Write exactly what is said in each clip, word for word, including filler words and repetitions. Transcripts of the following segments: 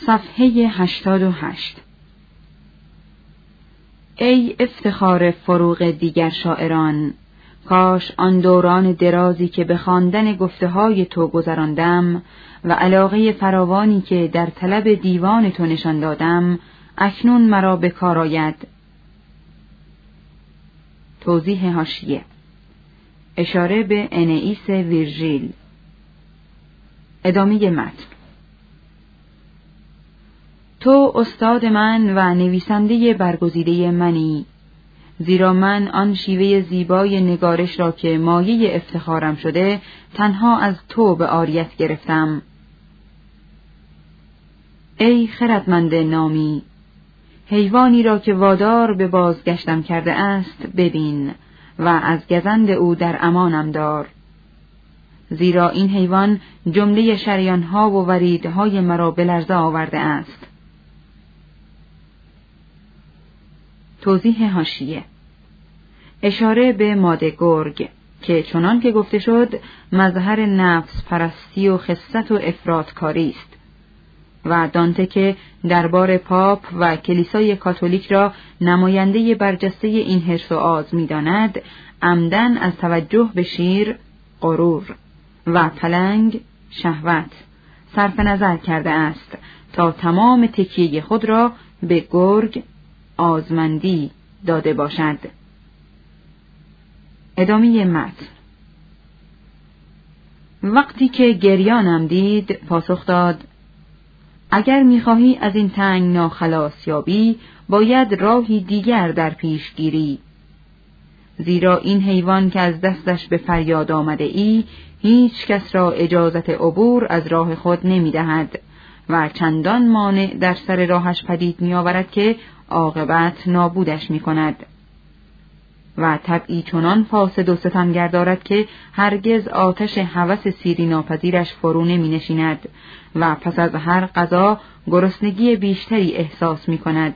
صفحه هشتاد و هشت. ای افتخار فروغ دیگر شاعران، کاش آن دوران درازی که به خواندن گفته‌های تو گذراندم و علاقه فراوانی که در طلب دیوان تو نشان دادم اکنون مرا به کار آید. توضیح حاشیه: اشاره به انئیس ویرژیل. ادامه متن. تو استاد من و نویسنده برگزیده منی، زیرا من آن شیوه زیبای نگارش را که مایه افتخارم شده تنها از تو به عاریت گرفتم. ای خردمند نامی، حیوانی را که وادار به بازگشتم کرده است ببین و از گزند او در امانم دار، زیرا این حیوان جمله شریانها و وریدهای مرا به لرزه آورده است. توضیح حاشیه: اشاره به ماده گرگ که چنان که گفته شد مظهر نفس پرستی و خست و افراطکاری است و دانته که دربار پاپ و کلیسای کاتولیک را نماینده برجسته این حرص و آز می‌داند، عمدن از توجه به شیر غرور و پلنگ شهوت صرف نظر کرده است تا تمام تکیه خود را به گرگ آزمندی داده باشد. ادامه متن. وقتی که گریانم دید پاسخ داد: اگر می‌خواهی از این تنگنا خلاص یابی باید راهی دیگر در پیش گیری، زیرا این حیوان که از دستش به فریاد آمده ای هیچ کس را اجازت عبور از راه خود نمی دهد و چندان مانع در سر راهش پدید می آورد که عاقبت نابودش می کند و طبعی چنان فاسد و ستمگر دارد که هرگز آتش هوس سیری ناپذیرش فرو نمی نشیند و پس از هر غذا گرسنگی بیشتری احساس می کند.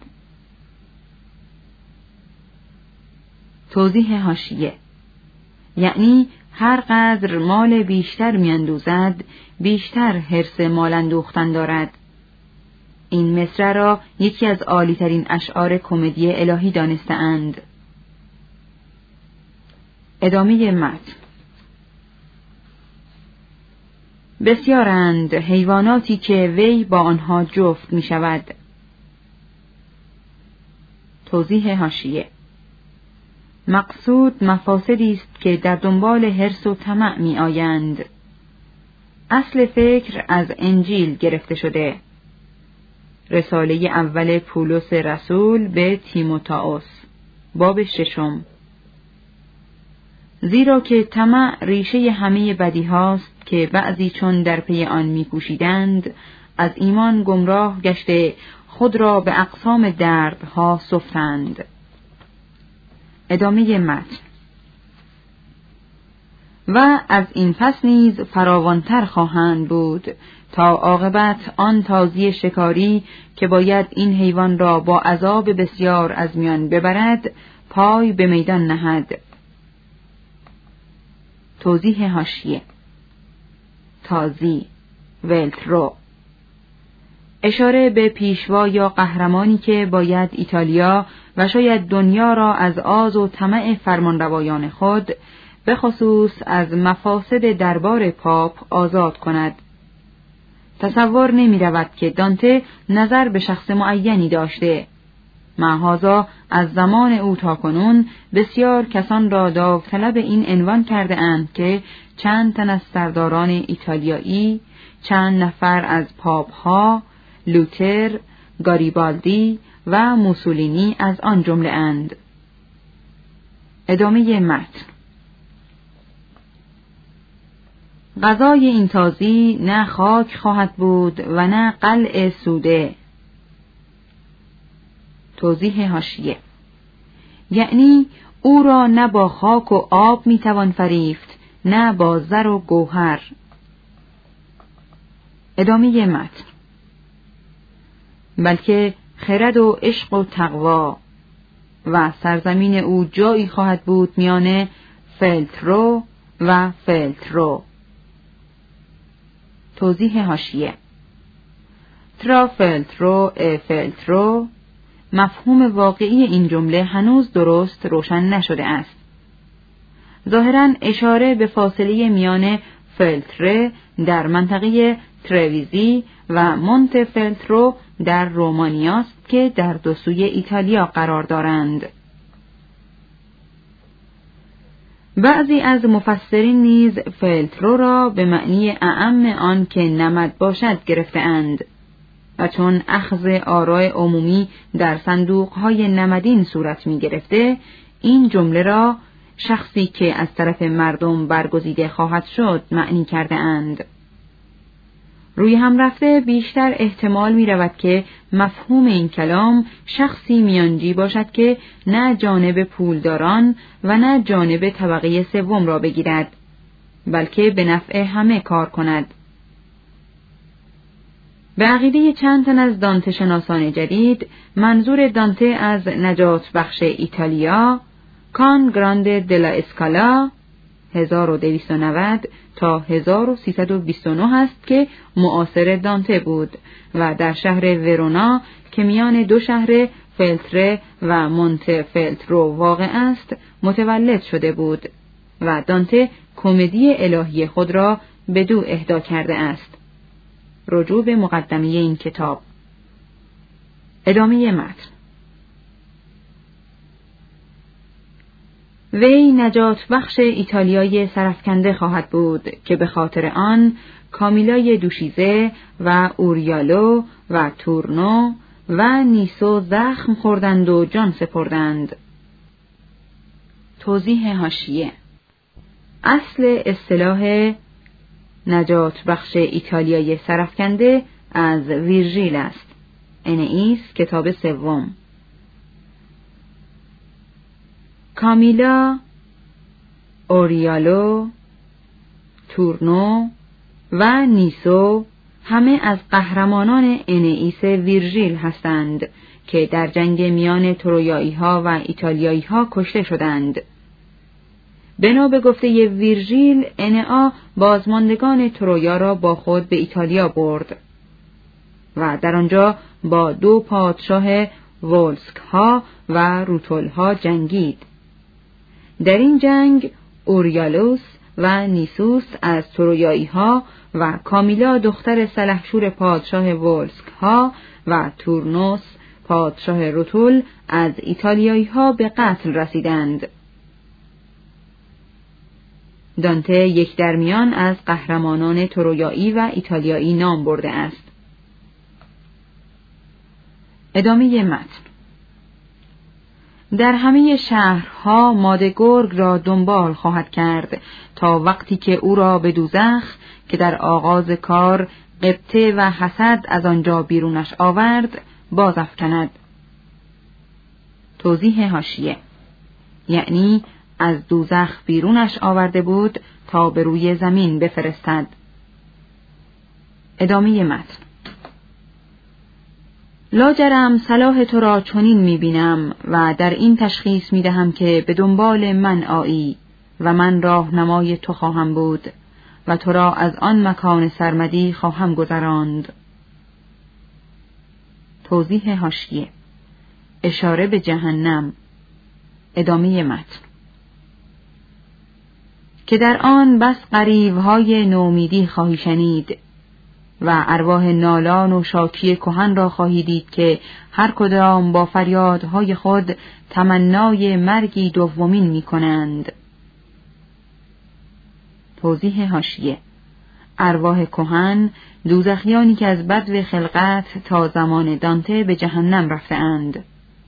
توضیح حاشیه: یعنی هر قدر مال بیشتر می اندوزد بیشتر حرص مال اندوختن دارد. این مصرع را یکی از عالی‌ترین اشعار کمدی الهی دانسته‌اند. ادامه متن. بسیارند حیواناتی که وی با آنها جفت می شود. توضیح حاشیه: مقصود مفاسدی است که در دنبال حرص و طمع می آیند. اصل فکر از انجیل گرفته شده. رساله اول پولس رسول به تیموتائوس، باب ششم. زیرا که طمع ریشه همه بدی هاست که بعضی چون در پی آن می کوشیدند از ایمان گمراه گشته خود را به اقسام دردها سفتند. ادامه متن. و از این پس نیز فراوانتر خواهند بود تا عاقبت آن تازی شکاری که باید این حیوان را با عذاب بسیار از میان ببرد پای به میدان نهد. توضیح حاشیه: تازی ولترو اشاره به پیشوا یا قهرمانی که باید ایتالیا و شاید دنیا را از آز و طمع فرمانروایان خود به خصوص از مفاسد دربار پاپ آزاد کند. تصور نمی رود که دانته نظر به شخص معینی داشته. معاذا از زمان او تا کنون بسیار کسان را داوطلب این عنوان کرده اند که چند تن از سرداران ایتالیایی، چند نفر از پاپ ها، لوتر، گاریبالدی و موسولینی از آن جمله اند. ادامه متن. غذای این تازی نه خاک خواهد بود و نه قلع سوده. توضیح حاشیه: یعنی او را نه با خاک و آب میتوان فریفت نه با زر و گوهر. ادامه متن. بلکه خرد و عشق و تقوا و سرزمین او جایی خواهد بود میان فلترو و فلترو. توضیح حاشیه: فیلترا فیلترو ا فیلترو، مفهوم واقعی این جمله هنوز درست روشن نشده است. ظاهراً اشاره به فاصله میان فیلتره در منطقه ترویزی و مونت فیلترو در رومانیا است که در دو سوی ایتالیا قرار دارند. بعضی از مفسرین نیز فیلترو را به معنی اعم آن که نمد باشد گرفته‌اند و چون اخذ آراء عمومی در صندوق‌های نمدین صورت می‌گرفته، این جمله را شخصی که از طرف مردم برگزیده خواهد شد معنی کرده اند. روی هم رفته بیشتر احتمال می رود که مفهوم این کلام شخصی میانجی باشد که نه جانب پولداران و نه جانب طبقه سوم را بگیرد، بلکه به نفع همه کار کند. به عقیده چند تن از دانته شناسان جدید، منظور دانته از نجات بخش ایتالیا، کان گراند دلا اسکالا هزار و دویست و نود تا هزار و سیصد و بیست و نه است که معاصر دانته بود و در شهر ورونا که میان دو شهر فیلتره و مونت فیلترو واقع است متولد شده بود و دانته کمدی الهی خود را بدو اهدا کرده است. رجوع به مقدمه این کتاب. ادامه متن. وی نجات بخش ایتالیای سرفکنده خواهد بود که به خاطر آن کامیلای دوشیزه و اوریالو و تورنو و نیسو زخم خوردند و جان سپردند. توضیح حاشیه: اصل اصطلاح نجات بخش ایتالیای سرفکنده از ویرژیل است. انئیس کتاب سوم. کامیلا، اوریالو، تورنو و نیسو همه از قهرمانان انئیس ویرژیل هستند که در جنگ میان ترویایی ها و ایتالیایی ها کشته شدند. بنا به گفته ویرژیل، انئا بازماندگان ترویا را با خود به ایتالیا برد و در آنجا با دو پادشاه ولسک ها و روتول ها جنگید. در این جنگ اوریالوس و نیسوس از ترویایی ها و کامیلا دختر سلحشور پادشاه ولسک ها و تورنوس پادشاه روتول از ایتالیایی ها به قتل رسیدند. دانته یک درمیان از قهرمانان ترویایی و ایتالیایی نام برده است. ادامه متن. در همه شهرها ماده گرگ را دنبال خواهد کرد تا وقتی که او را به دوزخ که در آغاز کار غبطه و حسد از آنجا بیرونش آورد بازافکند. توضیح حاشیه: یعنی از دوزخ بیرونش آورده بود تا به روی زمین بفرستد. ادامه متن. لاجرم صلاح تو را چنین می‌بینم و در این تشخیص می‌دهم که به دنبال من آیی و من راهنمای تو خواهم بود و تو را از آن مکان سرمدی خواهم گذراند. توضیح حاشیه: اشاره به جهنم. ادامه متن. که در آن بس غریوهای نومیدی خواهی شنید و ارواح نالان و شاکی کهن را خواهی دید که هر کدام با فریادهای خود تمنای مرگی دومین می کنند. توضیح حاشیه: ارواح کهن دوزخیانی که از بدو خلقت تا زمان دانته به جهنم رفته اند.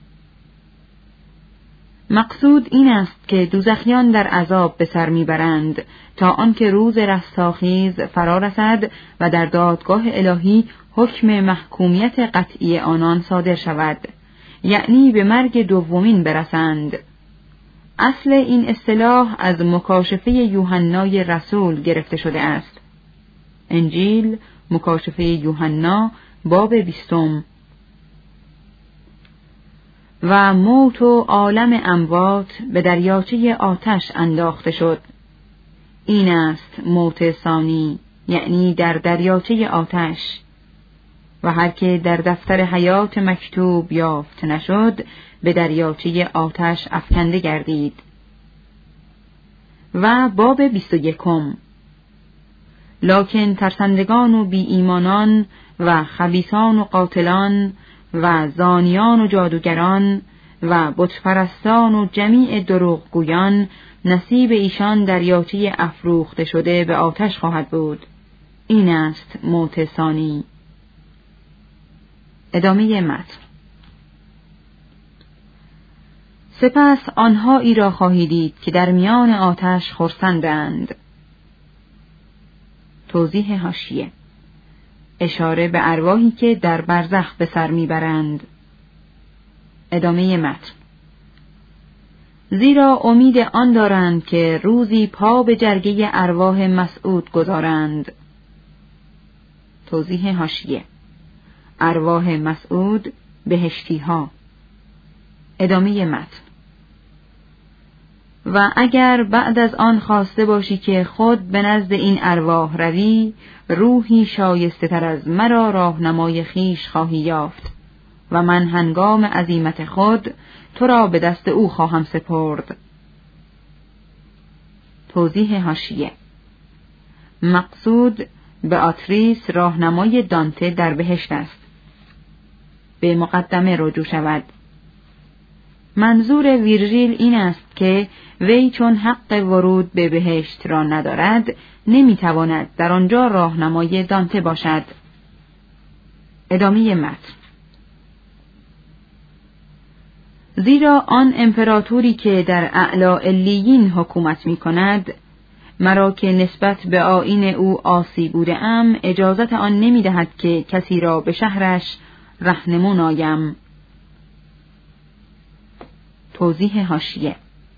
مقصود این است که دوزخیان در عذاب به سر میبرند تا آنکه روز رستاخیز فرا رسد و در دادگاه الهی حکم محکومیت قطعی آنان صادر شود، یعنی به مرگ دومین برسند. اصل این اصطلاح از مکاشفه یوحنای رسول گرفته شده است. انجیل مکاشفه یوحنا باب بیستم. و موت و عالم اموات به دریاچه آتش انداخته شد. این است موت ثانی، یعنی در دریاچه آتش. و هر که در دفتر حیات مکتوب یافت نشد به دریاچه آتش افکنده گردید. و باب بیست و یکم. لکن ترسندگان و بی ایمانان و خبیثان و قاتلان و زانیان و جادوگران و بتپرستان و جمیع دروغگویان نصیب ایشان دریاچه افروخته شده به آتش خواهد بود. این است موت ثانی. ادامه متن. سپس آنهایی را خواهید دید که در میان آتش خرسندند. توضیح حاشیه: اشاره به ارواحی که در برزخ به سر میبرند. ادامه متن. زیرا امید آن دارند که روزی پا به جرگه ارواح مسعود گذارند. توضیح حاشیه: ارواح مسعود بهشتی ها. ادامه متن. و اگر بعد از آن خواسته باشی که خود به نزد این ارواح روی، روحی شایسته تر از مرا راهنمای خویش خواهی یافت و من هنگام عزیمت خود تو را به دست او خواهم سپرد. توضیح حاشیه: مقصود به آتریس راهنمای دانته در بهشت است. به مقدمه رجوع شود. منظور ویرژیل این است که وی چون حق ورود به بهشت را ندارد، نمیتواند در آنجا راهنمای دانته باشد. ادامه متن. زیرا آن امپراتوری که در اعلی علیین حکومت می کند، مرا که نسبت به آیین او عاصی بوده ام، اجازت آن نمی دهد که کسی را به شهرش رهنمون آیم. توضیح حاشیه: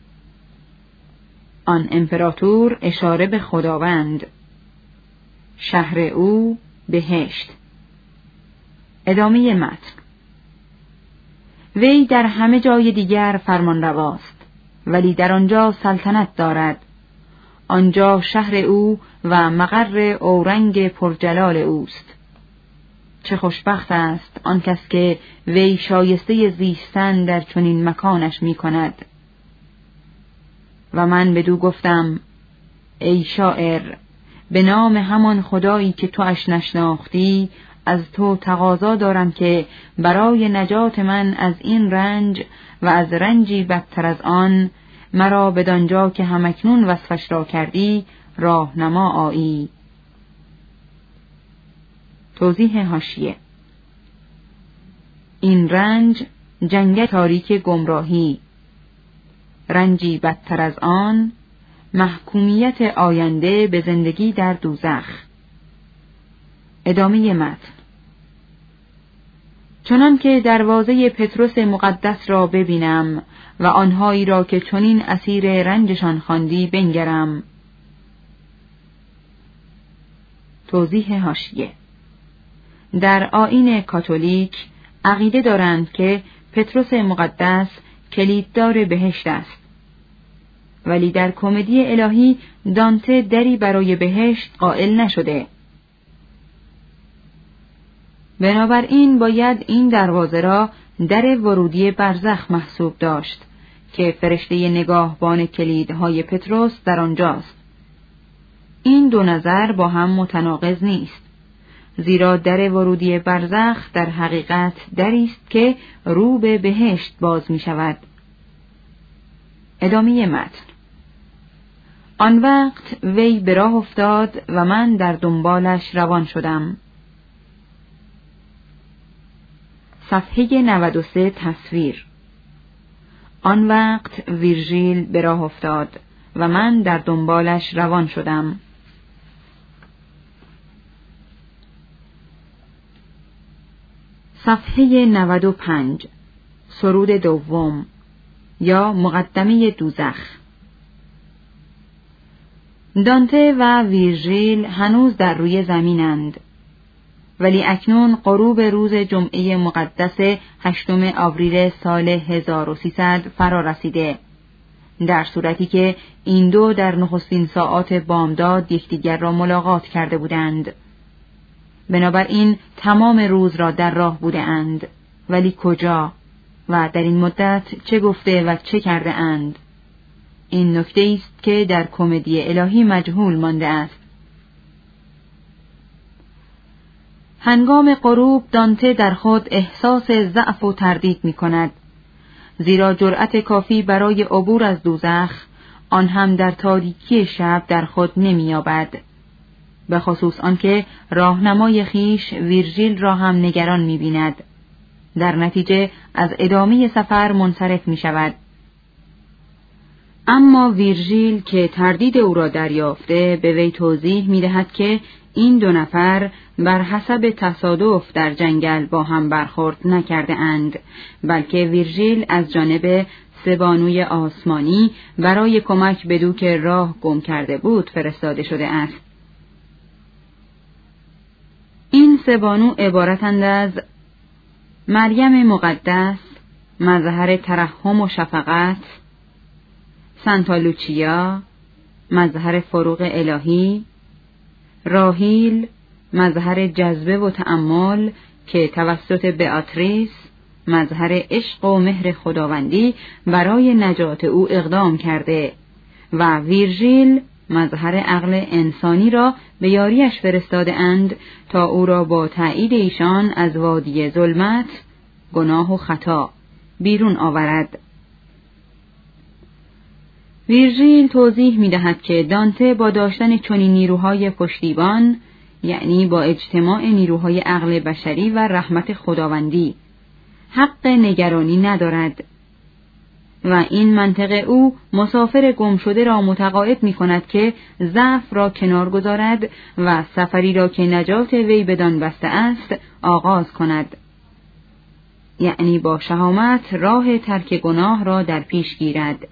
آن امپراتور اشاره به خداوند، شهر او بهشت. ادامه متن. وی در همه جای دیگر فرمانرواست، ولی در آنجا سلطنت دارد. آنجا شهر او و مقر اورنگ پرجلال اوست. چه خوشبخت است آن کس که وی شایسته زیستن در چنین مکانش می کند. و من بدو گفتم: ای شاعر، به نام همان خدایی که تو اش نشناختی، از تو تقاضا دارم که برای نجات من از این رنج و از رنجی بدتر از آن، مرا بدانجا که همکنون وصفش را کردی راهنما آیی. توضیح حاشیه: این رنج جنگ تاریک گمراهی، رنجی بدتر از آن محکومیت آینده به زندگی در دوزخ. ادامه متن. چنان که دروازه پطرس مقدس را ببینم و آنهایی را که چنین اسیر رنجشان خواندی بنگرم. توضیح حاشیه: در آیین کاتولیک عقیده دارند که پطرس مقدس کلیددار بهشت است، ولی در کمدی الهی دانته دری برای بهشت قائل نشده. بنابراین باید این دروازه را در ورودی برزخ محسوب داشت که فرشته نگاهبان کلیدهای پطرس در آنجاست. این دو نظر با هم متناقض نیست، زیرا در ورودی برزخ در حقیقت دری است که رو به بهشت باز می شود. ادامه متن. آن وقت وی به راه افتاد و من در دنبالش روان شدم. صفحه نود و سه تصویر. آن وقت ویرژیل به راه افتاد و من در دنبالش روان شدم. صفحه نود و پنج. سرود دوم یا مقدمه دوزخ. دانته و ویرژیل هنوز در روی زمینند، ولی اکنون غروب روز جمعه مقدس هشتم آوریل سال هزار و سیصد فرا رسیده، در صورتی که این دو در نخستین ساعات بامداد یکدیگر را ملاقات کرده بودند. بنابراین تمام روز را در راه بوده اند، ولی کجا و در این مدت چه گفته و چه کرده اند؟ این نکته است که در کمدی الهی مجهول مانده است. هنگام غروب دانته در خود احساس ضعف و تردید می کند، زیرا جرأت کافی برای عبور از دوزخ آن هم در تاریکی شب در خود نمی یابد، به خصوص آنکه راهنمای خیش ویرژیل را هم نگران می بیند. در نتیجه از ادامه سفر منصرف می شود. اما ویرژیل که تردید او را دریافته به وی توضیح می دهد که این دو نفر بر حسب تصادف در جنگل با هم برخورد نکرده اند، بلکه ویرژیل از جانب سه بانوی آسمانی برای کمک بدو که راه گم کرده بود فرستاده شده است. این سه بانو عبارتند از مریم مقدس، مظهر ترحم و شفقت، سانتا لوچیا، مظهر فروغ الهی، راهیل، مظهر جذبه و تأمل که توسط بیاتریس، مظهر عشق و مهر خداوندی برای نجات او اقدام کرده و ویرژیل، مظهر عقل انسانی را به یاریش فرستاده اند تا او را با تأیید ایشان از وادی ظلمت، گناه و خطا بیرون آورد. ویرژیل توضیح می دهد که دانته با داشتن چنین نیروهای پشتیبان، یعنی با اجتماع نیروهای عقل بشری و رحمت خداوندی، حق نگرانی ندارد و این منطق او مسافر گم شده را متقاعد می کند که ضعف را کنار گذارد و سفری را که نجات وی بدان بسته است آغاز کند، یعنی با شهامت راه ترک گناه را در پیش گیرد.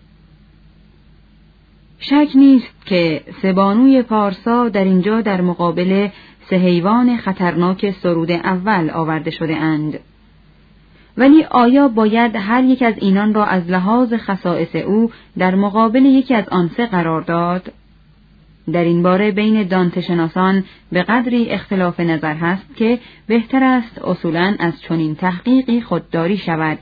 شک نیست که سه بانوی پارسا در اینجا در مقابل سه حیوان خطرناک سرود اول آورده شده اند، ولی آیا باید هر یک از اینان را از لحاظ خصائص او در مقابل یکی از آن سه قرار داد؟ در این باره بین دانته شناسان به قدری اختلاف نظر هست که بهتر است اصولاً از چنین تحقیقی خودداری شود.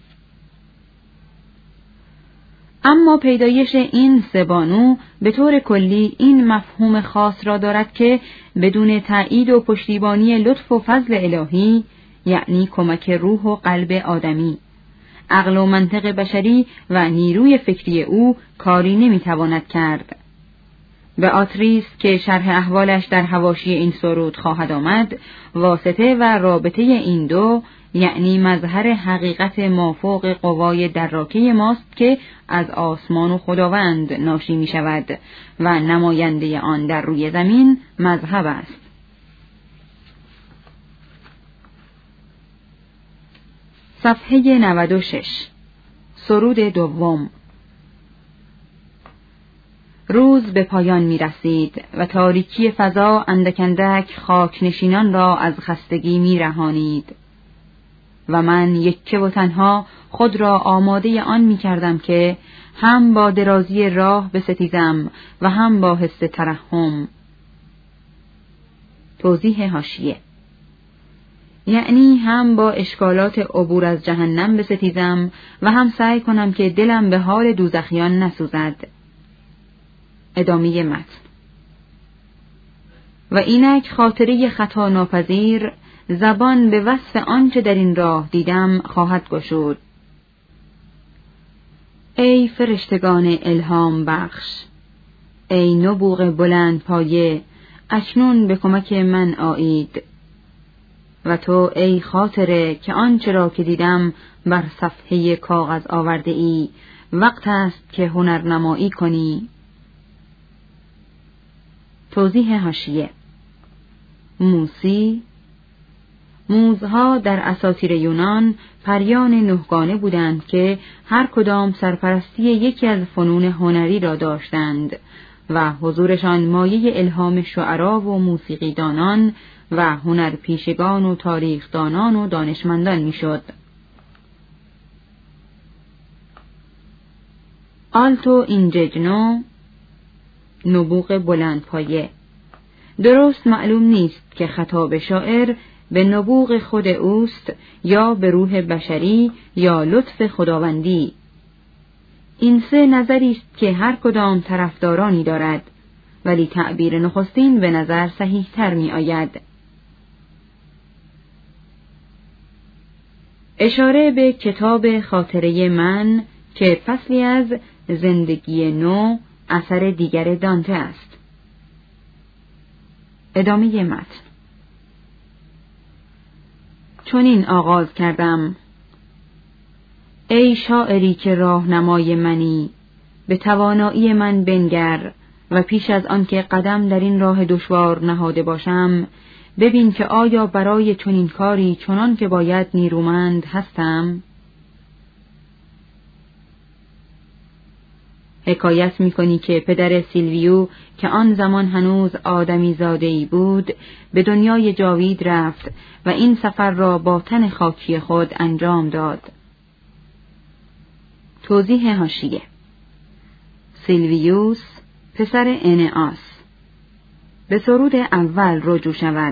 اما پیدایش این سه بانو به طور کلی این مفهوم خاص را دارد که بدون تأیید و پشتیبانی لطف و فضل الهی، یعنی کمک روح و قلب آدمی، عقل و منطق بشری و نیروی فکری او کاری نمیتواند کرد. بیاتریس که شرح احوالش در حواشی این سرود خواهد آمد، واسطه و رابطه این دو، یعنی مظهر حقیقت مافوق قوای دراکه ماست که از آسمان و خداوند ناشی می شود و نماینده آن در روی زمین مذهب است. صفحه نود و شش. سرود دوم. روز به پایان می رسید و تاریکی فضا اندک اندک خاک نشینان را از خستگی می رهانید و من یکه و تنها خود را آماده آن می کردم که هم با درازی راه بستیزم و هم با حس ترحم. توضیح حاشیه: یعنی هم با اشکالات عبور از جهنم بستیزم و هم سعی کنم که دلم به حال دوزخیان نسوزد. ادامه متن. و اینک خاطره خطا ناپذیر زبان به وصف آنچه در این راه دیدم خواهد گشود. ای فرشتگان الهام بخش، ای نبوغ بلند پایه، اکنون به کمک من آیید. و تو ای خاطره که آنچه را که دیدم بر صفحه کاغذ آورده ای، وقت است که هنرنمایی کنی. توضیح حاشیه: موسی، موزها در اساطیر یونان پریان نهگانه بودند که هر کدام سرپرستی یکی از فنون هنری را داشتند و حضورشان مایه الهام شعرا و موسیقیدانان و هنرپیشگان و تاریخدانان و دانشمندان میشد. آلتو اینججنو، نبوغ بلند پایه، درست معلوم نیست که خطاب شاعر به نبوغ خود اوست یا به روح بشری یا لطف خداوندی. این سه نظری است که هر کدام طرفدارانی دارد، ولی تعبیر نخستین به نظر صحیح تر می آید. اشاره به کتاب خاطره من که فصلی از زندگی نو اثر دیگر دانته است. ادامه متن. چون این آغاز کردم: ای شاعری که راهنمای منی، به توانایی من بنگر و پیش از آن که قدم در این راه دشوار نهاده باشم، ببین که آیا برای چنین کاری چنان که باید نیرومند هستم؟ حکایت می‌کنی که پدر سیلویو که آن زمان هنوز آدمی زاده‌ای بود، به دنیای جاوید رفت و این سفر را با تن خاکی خود انجام داد. توضیح حاشیه: سیلویوس پسر انئاس. به سرود اول رجوع شود.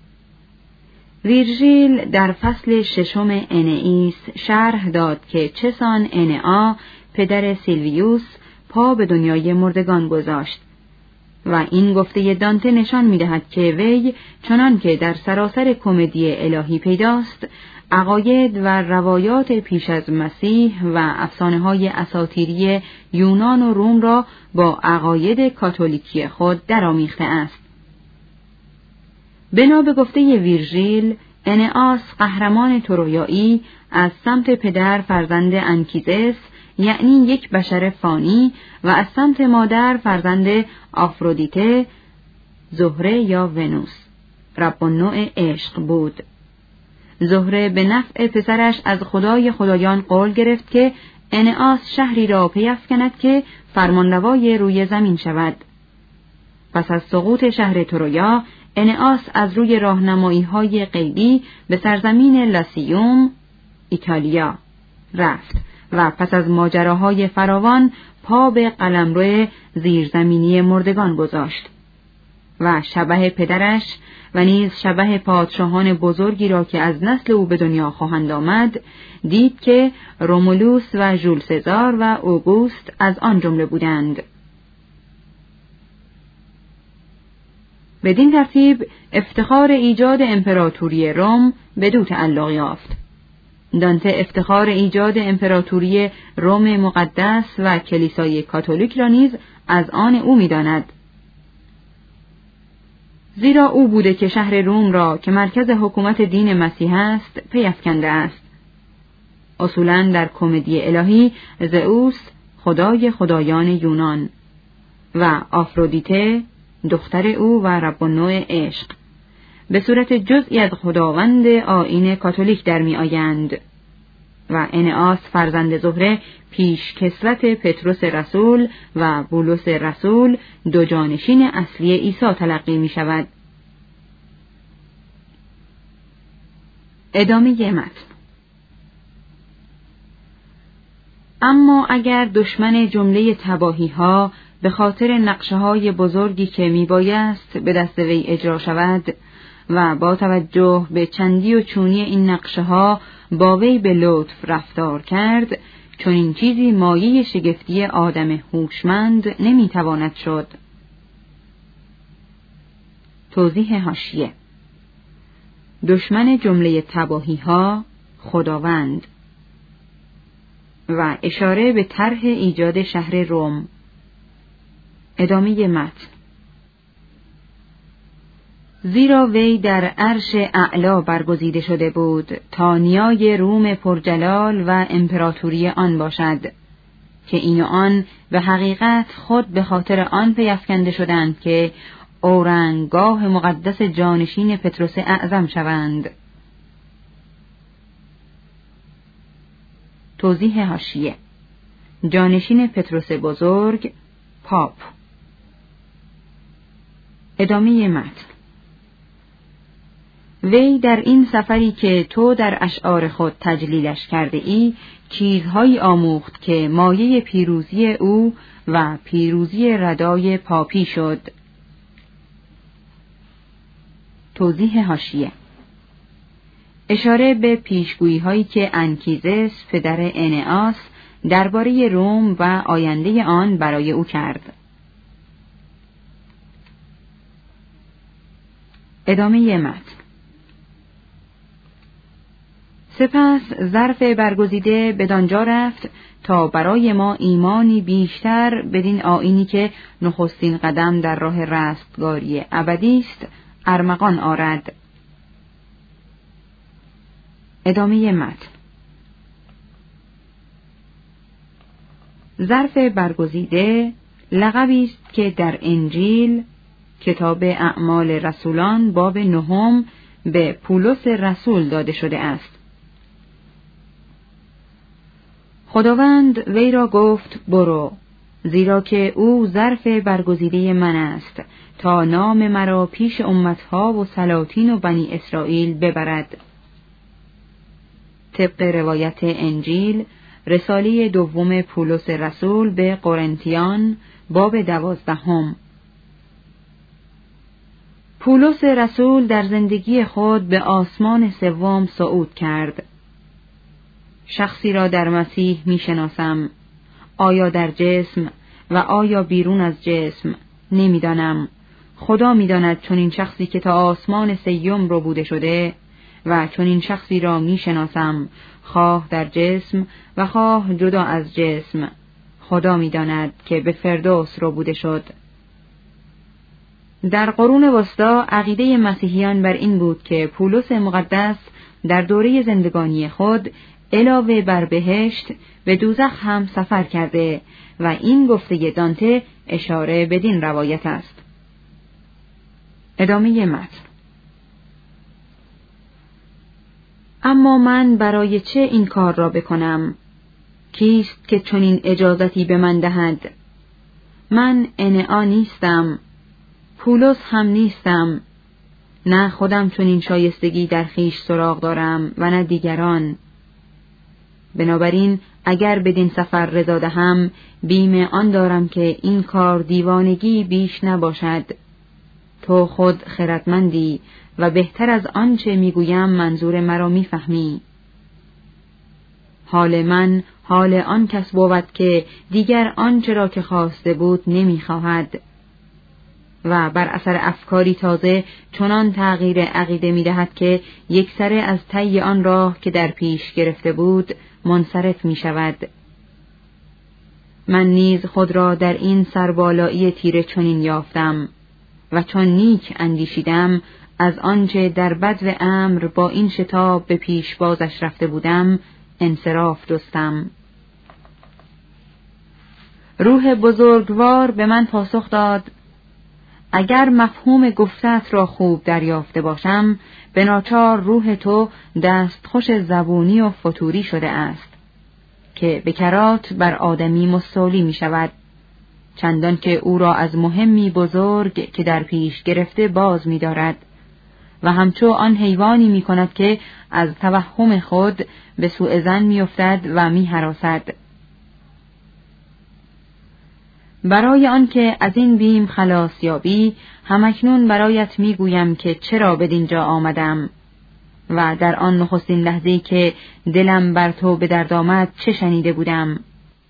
ویرژیل در فصل ششم انئیس شرح داد که چسان انئا پدر سیلویوس پا به دنیای مردگان گذاشت و این گفته دانته نشان می‌دهد که وی چنان که در سراسر کمدی الهی پیداست، عقاید و روایات پیش از مسیح و افسانه‌های اساطیری یونان و روم را با عقاید کاتولیکی خود درآمیخته است. بنا به گفته ویرژیل، انئاس قهرمان ترویایی از سمت پدر فرزند انکیزس، یعنی یک بشر فانی، و از سمت مادر فرزند آفرودیته، زهره یا ونوس، رب النوع عشق بود. زهره به نفع پسرش از خدای خدایان قول گرفت که انئاس شهری را پیفکند که فرمانروای روی زمین شود. پس از سقوط شهر ترویا، انئاس از روی راهنمایی‌های غیبی به سرزمین لاسیوم، ایتالیا رفت و پس از ماجراهای فراوان پا به قلمرو زیرزمینی مردگان گذاشت و شبح پدرش و نیز شبح پادشاهان بزرگی را که از نسل او به دنیا خواهند آمد دید که رومولوس و ژول سزار و اوگوست از آن جمله بودند. بدین ترتیب افتخار ایجاد امپراتوری روم بدو تعلق یافت. دانته افتخار ایجاد امپراتوری روم مقدس و کلیسای کاتولیک را نیز از آن او می‌داند، زیرا او بوده که شهر روم را که مرکز حکومت دین مسیح است پیفکنده است. اصولاً در کمدی الهی زئوس خدای خدایان یونان و آفرودیته دختر او و رب النوع عشق به صورت جزئی از خداوند آیین کاتولیک در می آیند و انئاس فرزند زهره پیش کسوت پتروس رسول و بولس رسول دو جانشین اصلی عیسی تلقی می شود. ادامه متن. اما اگر دشمن جمله تباهی ها به خاطر نقشه های بزرگی که می بایست به دست وی اجرا شود و با توجه به چندی و چونی این نقشه ها با وی به لطف رفتار کرد، چون این چیزی مایه شگفتی آدم هوشمند نمی تواند شد. توضیح حاشیه: دشمن جمله تباهی ها خداوند و اشاره به طرح ایجاد شهر روم. ادامه متن. زیرا وی در عرش اعلا برگزیده شده بود تا نیای روم پرجلال و امپراتوری آن باشد که این و آن به حقیقت خود به خاطر آن پیفکنده شدند که اورنگاه مقدس جانشین پتروس اعظم شوند. توضیح حاشیه: جانشین پتروس بزرگ، پاپ. ادامه متن. وی در این سفری که تو در اشعار خود تجلیلش کرده ای چیزهایی آموخت که مایه پیروزی او و پیروزی ردای پاپی شد. توضیح حاشیه: اشاره به پیشگویی هایی که انکیزس پدر انئاس درباره روم و آینده آن برای او کرد. ادامه متن. سپس ظرف برگزیده بدانجا رفت تا برای ما ایمانی بیشتر بدین آیینی که نخستین قدم در راه رستگاری ابدی است ارمغان آرد. ادامه متن. ظرف برگزیده لقبی است که در انجیل کتاب اعمال رسولان باب نهم به پولس رسول داده شده است. خداوند وی را گفت برو، زیرا که او ظرف برگزیده من است تا نام مرا پیش امتها و سلاطین و بنی اسرائیل ببرد. طبق روایت انجیل رساله دوم پولس رسول به قرنتیان باب دوازدهم. پولس رسول در زندگی خود به آسمان سوم صعود کرد. شخصی را در مسیح می شناسم، آیا در جسم و آیا بیرون از جسم نمی دانم. خدا می داند چون این شخصی که تا آسمان سیوم رو بوده شده و چون این شخصی را می شناسم، خواه در جسم و خواه جدا از جسم. خدا می داند که به فردوس رو بوده شد. در قرون وسطا عقیده مسیحیان بر این بود که پولس مقدس در دوره زندگانی خود علاوه بر بهشت به دوزخ هم سفر کرده و این گفته دانته اشاره بدین روایت است. ادامه متن. اما من برای چه این کار را بکنم؟ کیست که چنین اجازتی به من دهد؟ من انئا نیستم، پولس هم نیستم، نه خودم چنین شایستگی در خویش سراغ دارم و نه دیگران. بنابراین اگر بدین سفر رضا دهم، بیم آن دارم که این کار دیوانگی بیش نباشد. تو خود خردمندی و بهتر از آنچه میگویم منظور مرا میفهمی. حال من حال آن کس بود که دیگر آنچه را که خواسته بود نمیخواهد و بر اثر افکاری تازه چنان تغییر عقیده میدهد که یکسره از طی آن راه که در پیش گرفته بود منصرف می شود. من نیز خود را در این سربالایی تیره چنین یافتم و چون نیک اندیشیدم از آنچه در بدو امر با این شتاب به پیش بازش رفته بودم انصراف جستم. روح بزرگوار به من پاسخ داد: اگر مفهوم گفتت را خوب دریافته باشم، به ناچار روح تو دستخوش زبونی و فتوری شده است که به کرات بر آدمی مستولی می شود، چندان که او را از مهمی بزرگ که در پیش گرفته باز می دارد و همچو آن حیوانی می کند که از توهم خود به سوء ظن می افتد و می هراسد. برای آنکه از این بیم خلاص یابی، همکنون برایت می گویم که چرا بدینجا آمدم و در آن نخستین لحظه‌ای که دلم بر تو به درد آمد چه شنیده بودم.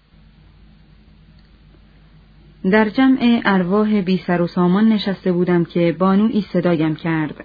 در جمع ارواح بی سر و سامان نشسته بودم که بانویی صدایم کرد.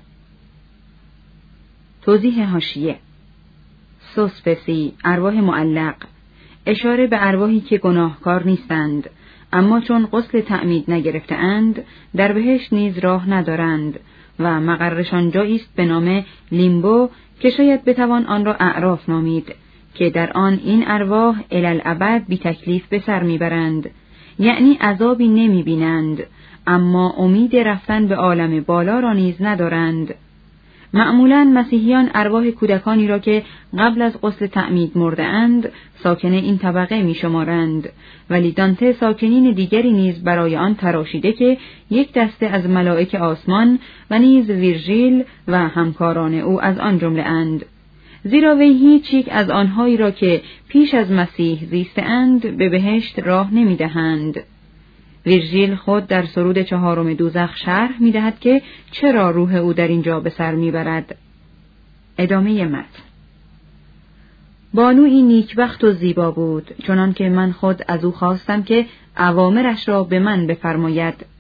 توضیح حاشیه: سوسپسی، ارواح معلق، اشاره به ارواحی که گناهکار نیستند، اما چون غسل تعمید نگرفته اند در بهشت نیز راه ندارند و مقرشان جایی است به نام لیمبو که شاید بتوان آن را اعراف نامید، که در آن این ارواح الالابد بی تکلیف به سر میبرند، یعنی عذابی نمی بینند اما امید رفتن به عالم بالا را نیز ندارند. معمولاً مسیحیان ارواح کودکانی را که قبل از غسل تعمید مرده اند ساکن این طبقه می شمارند، ولی دانته ساکنین دیگری نیز برای آن تراشیده که یک دسته از ملائک آسمان و نیز ویرژیل و همکاران او از آن جمله اند، زیرا وی هیچ یک از آنهایی را که پیش از مسیح زیسته اند به بهشت راه نمی دهند. ویرژیل خود در سرود چهارم دوزخ شرح می‌دهد که چرا روح او در اینجا به سر می‌برد. ادامه متن. بانویی نیکبخت و زیبا بود، چنان که من خود از او خواستم که اوامرش را به من بفرماید.